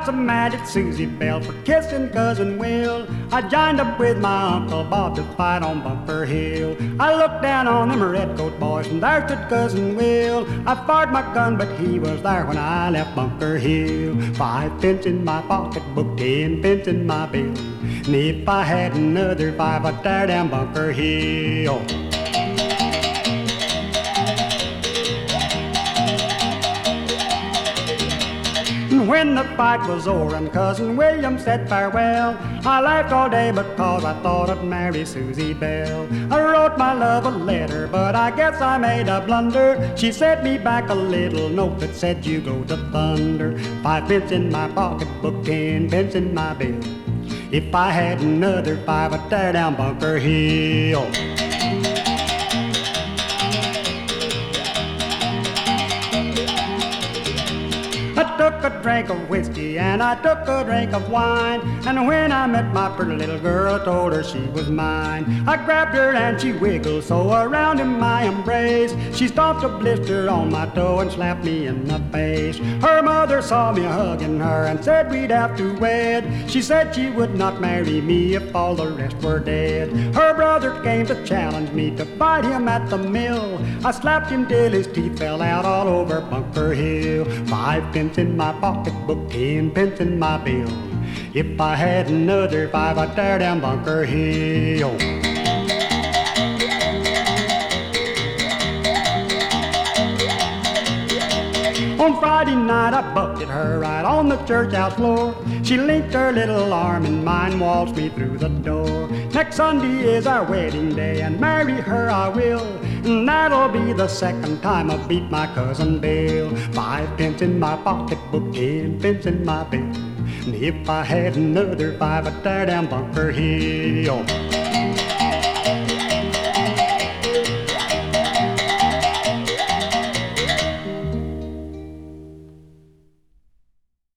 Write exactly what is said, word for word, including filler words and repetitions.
so mad at Susie Bell for kissing Cousin Will. I joined up with my Uncle Bob to fight on Bunker Hill. I looked down on them redcoat boys and there stood Cousin Will. I fired my gun but he was there when I left Bunker Hill. Five pence in my pocketbook, ten pence in my bill. And if I had another five, I'd tear down Bunker Hill. When the fight was over and Cousin William said farewell, I laughed all day because I thought I'd marry Susie Bell. I wrote my love a letter, but I guess I made a blunder. She sent me back a little note that said, you go to thunder. Five pence in my pocketbook, ten pence in my bill. If I had another five, I'd tear down Bunker Hill. I took a drink of whiskey and I took a drink of wine, and when I met my pretty little girl, I told her she was mine. I grabbed her and she wiggled so around in my embrace. She stomped a blister on my toe and slapped me in the face. Her mother saw me hugging her and said we'd have to wed. She said she would not marry me if all the rest were dead. Her brother came to challenge me to fight him at the mill. I slapped him till his teeth fell out all over Bunker Hill. Five pence in my pocketbook, ten pence in my bill. If I had another five, I'd tear down Bunker Hill. On Friday night I bucked her right on the church house floor. She linked her little arm in mine, waltzed me through the door. Next Sunday is our wedding day, and marry her I will. And that'll be the second time I beat my cousin Bill. Five pence in my pocketbook, ten pence in my bill. And if I had another five, I'd tear down Bunker Hill.